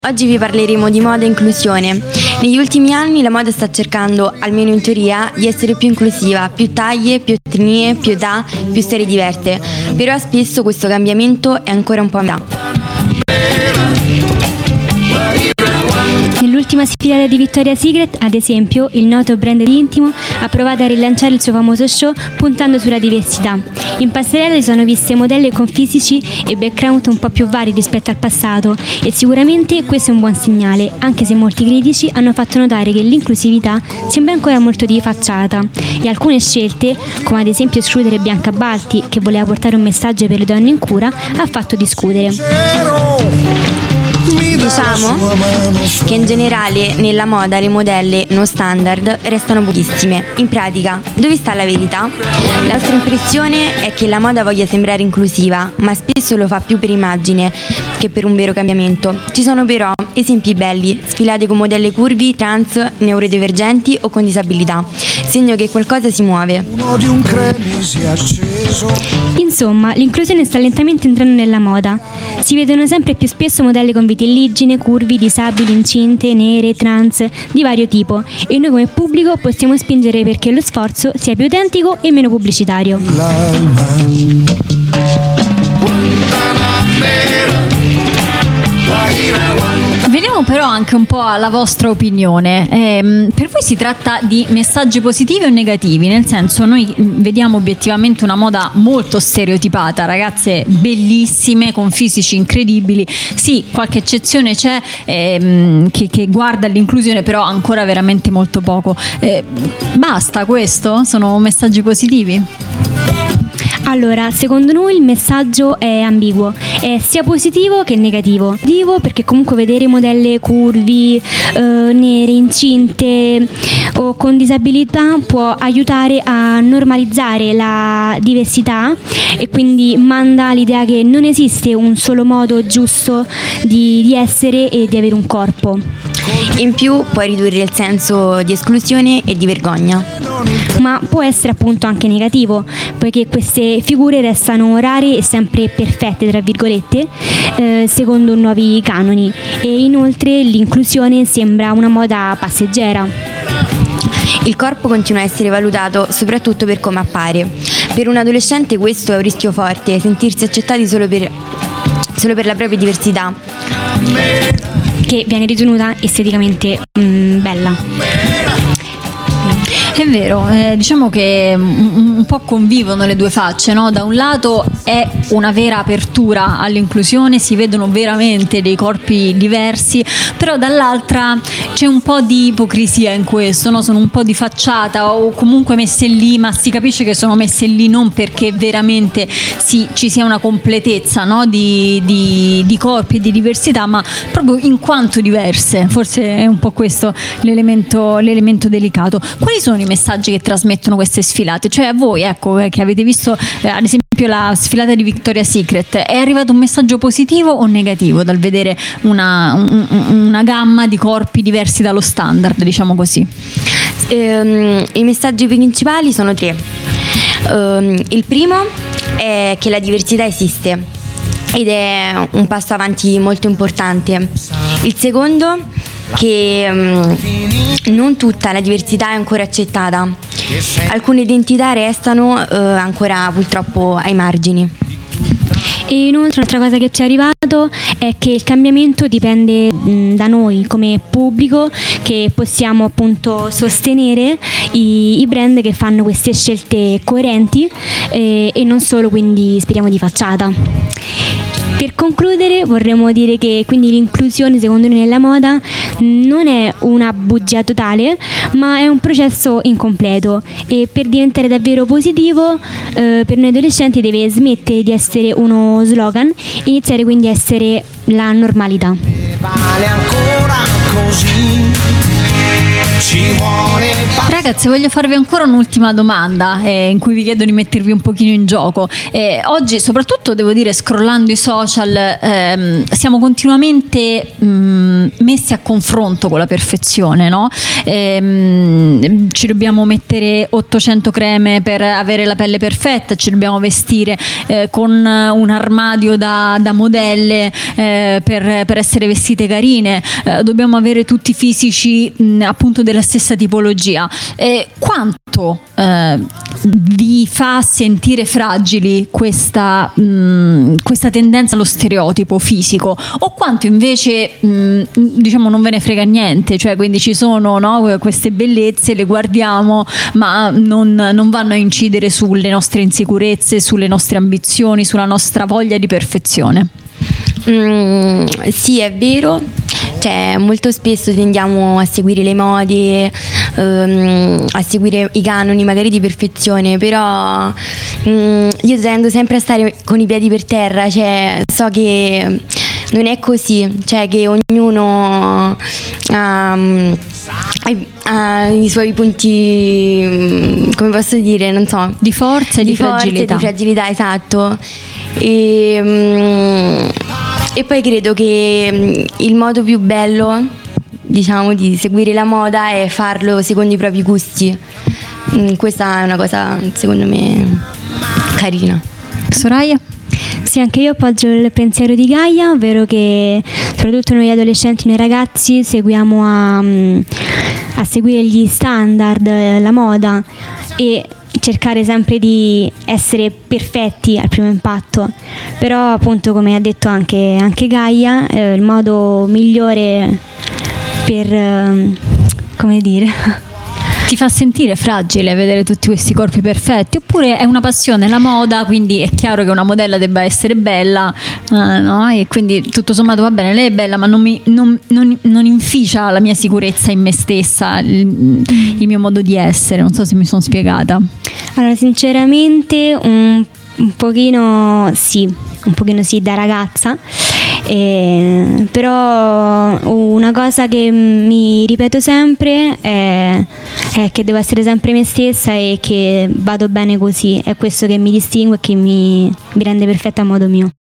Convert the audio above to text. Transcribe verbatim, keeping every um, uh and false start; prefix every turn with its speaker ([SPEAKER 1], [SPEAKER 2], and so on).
[SPEAKER 1] Oggi vi parleremo di moda e inclusione. Negli ultimi anni la moda sta cercando, almeno in teoria, di essere più inclusiva, più taglie, più etnie, più età, più storie diverse. Però spesso questo cambiamento è ancora un po' a metà.
[SPEAKER 2] Nell'ultima sfilata di Victoria's Secret, ad esempio, il noto brand di intimo ha provato a rilanciare il suo famoso show puntando sulla diversità. In passerella si sono viste modelle con fisici e background un po' più vari rispetto al passato e sicuramente questo è un buon segnale, anche se molti critici hanno fatto notare che l'inclusività sembra ancora molto di facciata e alcune scelte, come ad esempio escludere Bianca Balti, che voleva portare un messaggio per le donne in cura, ha fatto discutere.
[SPEAKER 1] Diciamo che in generale nella moda le modelle non standard restano pochissime. In pratica, dove sta la verità? La nostra impressione è che la moda voglia sembrare inclusiva, ma spesso lo fa più per immagine che per un vero cambiamento. Ci sono però esempi belli, sfilate con modelle curvi, trans, neurodivergenti o con disabilità, segno che qualcosa si muove.
[SPEAKER 2] Insomma, l'inclusione sta lentamente entrando nella moda. Si vedono sempre più spesso modelle con vitelligine, curvi, disabili, incinte, nere, trans, di vario tipo, e noi come pubblico possiamo spingere perché lo sforzo sia più autentico e meno pubblicitario.
[SPEAKER 3] Veniamo però anche un po' alla vostra opinione. Eh, per voi si tratta di messaggi positivi o negativi? Nel senso, noi vediamo obiettivamente una moda molto stereotipata, ragazze bellissime con fisici incredibili. Sì, qualche eccezione c'è ehm, che, che guarda all'inclusione, però ancora veramente molto poco. Eh, basta questo? Sono messaggi positivi?
[SPEAKER 2] Allora, secondo noi il messaggio è ambiguo, è sia positivo che negativo. Positivo perché comunque vedere modelle curvi, eh, nere, incinte o con disabilità può aiutare a normalizzare la diversità e quindi manda l'idea che non esiste un solo modo giusto di, di essere e di avere un corpo.
[SPEAKER 1] In più può ridurre il senso di esclusione e di vergogna.
[SPEAKER 2] Ma può essere appunto anche negativo, poiché queste figure restano rare e sempre perfette, tra virgolette, eh, secondo nuovi canoni, e inoltre l'inclusione sembra una moda passeggera.
[SPEAKER 1] Il corpo continua a essere valutato soprattutto per come appare. Per un adolescente questo è un rischio forte, sentirsi accettati solo per, solo per la propria diversità,
[SPEAKER 2] che viene ritenuta esteticamente mm, bella.
[SPEAKER 3] È vero, eh, diciamo che un, un po' convivono le due facce, no? Da un lato è una vera apertura all'inclusione, si vedono veramente dei corpi diversi, però dall'altra c'è un po' di ipocrisia in questo, no? Sono un po' di facciata o comunque messe lì, ma si capisce che sono messe lì non perché veramente si, ci sia una completezza, no? di, di, di corpi e di diversità, ma proprio in quanto diverse. Forse è un po' questo l'elemento, l'elemento delicato. Quali sono i messaggi che trasmettono queste sfilate? Cioè a voi, ecco, che avete visto eh, ad esempio la sfilata di Victoria's Secret, è arrivato un messaggio positivo o negativo dal vedere una, un, una gamma di corpi diversi dallo standard, diciamo così?
[SPEAKER 1] Ehm, i messaggi principali sono tre. Ehm, il primo è che la diversità esiste ed è un passo avanti molto importante. Il secondo, che um, non tutta la diversità è ancora accettata. Alcune identità restano uh, ancora purtroppo ai margini.
[SPEAKER 2] E inoltre un'altra cosa che ci è arrivato è che il cambiamento dipende mh, da noi come pubblico, che possiamo appunto sostenere i, i brand che fanno queste scelte coerenti eh, e non solo, quindi speriamo di facciata. Per concludere vorremmo dire che quindi l'inclusione secondo noi nella moda non è una bugia totale, ma è un processo incompleto e per diventare davvero positivo eh, per noi adolescenti deve smettere di essere uno slogan e iniziare quindi a essere la normalità.
[SPEAKER 4] Vale ancora così.
[SPEAKER 3] Ragazzi, voglio farvi ancora un'ultima domanda eh, in cui vi chiedo di mettervi un pochino in gioco. Eh, oggi, soprattutto devo dire, scrollando i social, ehm, siamo continuamente mh, ehm, messi a confronto con la perfezione, no? Ehm, ci dobbiamo mettere ottocento creme per avere la pelle perfetta, ci dobbiamo vestire eh, con un armadio da, da modelle eh, per, per essere vestite carine, eh, dobbiamo avere tutti fisici mh, appunto della stessa tipologia. Eh, quanto eh, vi fa sentire fragili questa, mh, questa tendenza allo stereotipo fisico, o quanto invece mh, diciamo non ve ne frega niente, cioè quindi ci sono, no, queste bellezze, le guardiamo ma non, non vanno a incidere sulle nostre insicurezze, sulle nostre ambizioni, sulla nostra voglia di perfezione?
[SPEAKER 1] Mm, sì, è vero, cioè molto spesso tendiamo a seguire le mode, ehm, a seguire i canoni magari di perfezione, però mm, io tendo sempre a stare con i piedi per terra, cioè so che non è così, cioè che ognuno ha, ha i suoi punti, come posso dire, non so,
[SPEAKER 3] di forza e di,
[SPEAKER 1] di forza
[SPEAKER 3] fragilità.
[SPEAKER 1] e di fragilità, esatto. E, e poi credo che il modo più bello, diciamo, di seguire la moda è farlo secondo i propri gusti. Questa è una cosa secondo me carina.
[SPEAKER 3] Soraya?
[SPEAKER 2] Sì, anche io appoggio il pensiero di Gaia, ovvero che soprattutto noi adolescenti, noi ragazzi seguiamo a, a seguire gli standard, la moda, e cercare sempre di essere perfetti al primo impatto, però appunto, come ha detto anche, anche Gaia, eh, il modo migliore per eh, come dire
[SPEAKER 3] ti fa sentire fragile vedere tutti questi corpi perfetti, oppure è una passione la moda, quindi è chiaro che una modella debba essere bella, eh, no? E quindi tutto sommato va bene, lei è bella, ma non, mi, non, non, non inficia la mia sicurezza in me stessa, il, il mio modo di essere. Non so se mi sono spiegata.
[SPEAKER 2] Allora, sinceramente un, un pochino sì, un pochino sì da ragazza, eh, però una cosa che mi ripeto sempre è, è che devo essere sempre me stessa e che vado bene così, è questo che mi distingue e che mi, mi rende perfetta a modo mio.